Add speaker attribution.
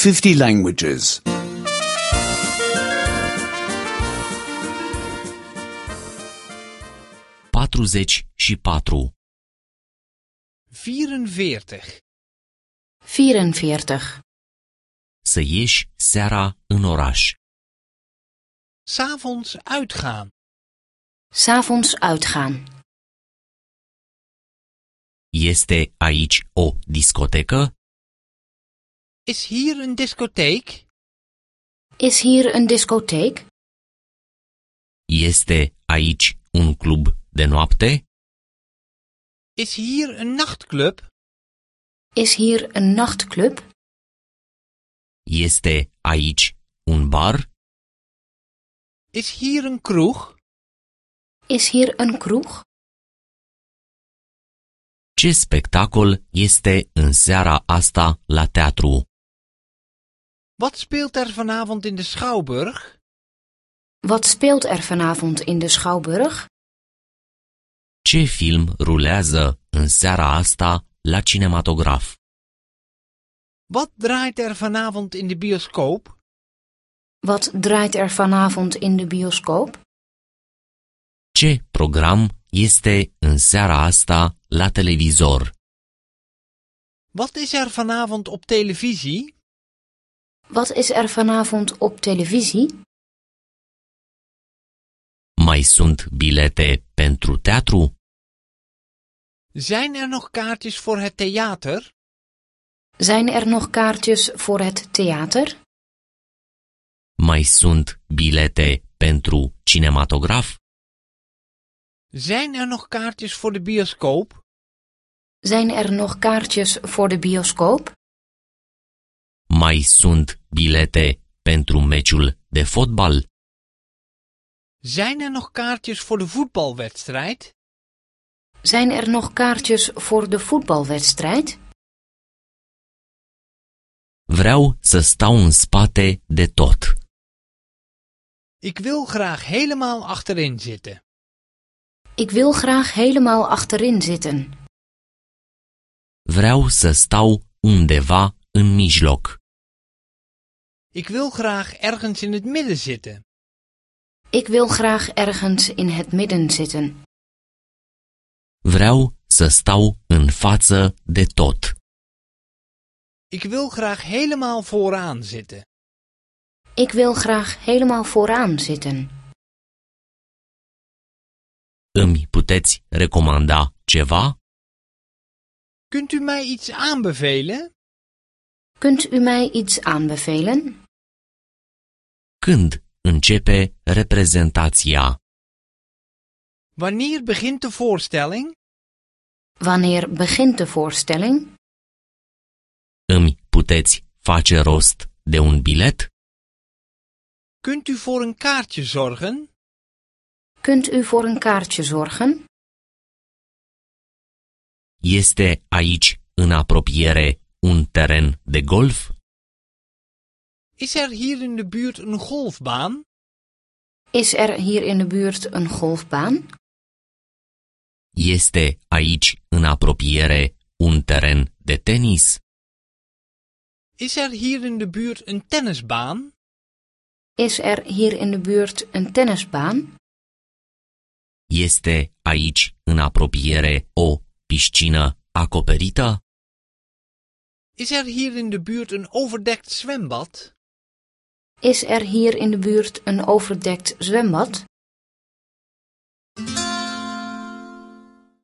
Speaker 1: 50 languages.
Speaker 2: 44.
Speaker 3: 44.
Speaker 4: 44.
Speaker 2: Să ieși seara în oraș.
Speaker 3: 'S'avonds uitgaan.
Speaker 4: 'S'avonds uitgaan.
Speaker 2: Este aici o discotecă?
Speaker 3: Is hier een discotheek?
Speaker 4: Is hier een discotheek?
Speaker 2: Este aici un club de noapte?
Speaker 3: Is hier een nachtclub?
Speaker 4: Is hier een nachtclub?
Speaker 2: Este aici un bar?
Speaker 3: Is hier een kroeg?
Speaker 4: Is hier een kroeg?
Speaker 2: Ce spectacol este în seara asta la teatru?
Speaker 3: Wat speelt er vanavond in de Schouwburg?
Speaker 4: Wat speelt er vanavond in de Schouwburg?
Speaker 2: Ce film rulează în seara asta la cinematograf?
Speaker 3: Wat draait er vanavond in de bioscoop?
Speaker 4: Wat draait er vanavond in de bioscoop?
Speaker 2: Ce program este în seara asta la televizor?
Speaker 3: Wat is er vanavond op televisie?
Speaker 4: Wat is er vanavond op televisie?
Speaker 2: Mai sunt bilete pentru teatru?
Speaker 3: Zijn er nog kaartjes voor het theater?
Speaker 4: Zijn er nog kaartjes voor het theater?
Speaker 2: Mai sunt bilete pentru cinematograf?
Speaker 3: Zijn er nog kaartjes voor de bioscoop?
Speaker 4: Zijn er nog kaartjes voor de bioscoop?
Speaker 2: Mai sunt bilete pentru meciul de fotbal?
Speaker 3: Zijn er nog kaartjes voor de voetbalwedstrijd?
Speaker 4: Zijn er nog kaartjes voor de voetbalwedstrijd?
Speaker 2: Vreau să stau în spate de tot.
Speaker 3: Ik wil graag helemaal achterin zitten.
Speaker 4: Ik wil graag helemaal achterin zitten.
Speaker 2: Vreau să stau undeva în mijloc.
Speaker 3: Ik wil graag ergens in het midden zitten.
Speaker 4: Ik wil graag ergens in het midden zitten.
Speaker 2: Vreau să stau în față de tot.
Speaker 3: Ik wil graag helemaal vooraan zitten.
Speaker 4: Ik wil graag helemaal vooraan zitten.
Speaker 2: Îmi puteți recomanda ceva?
Speaker 3: Kunt u mij iets aanbevelen?
Speaker 4: Kunt u mij iets aanbevelen?
Speaker 2: Când începe reprezentația?
Speaker 3: Wanneer begint de voorstelling?
Speaker 4: Wanneer begint de voorstelling?
Speaker 2: Îmi puteți face rost de un bilet?
Speaker 3: Kunt u voor een kaartje zorgen?
Speaker 4: Kunt u voor een kaartje zorgen?
Speaker 2: Este aici în apropiere un teren de golf?
Speaker 3: Is er hier in de buurt een golfbaan?
Speaker 4: Is er hier in de buurt een golfbaan?
Speaker 2: Este aici în apropiere un teren de tenis?
Speaker 3: Is er hier in de buurt een tennisbaan?
Speaker 4: Is er hier in de buurt een tennisbaan?
Speaker 2: Este aici în apropiere o piscină acoperită?
Speaker 3: Is er hier in de buurt een overdekt zwembad?
Speaker 4: Is er hier in de buurt een overdekt zwembad?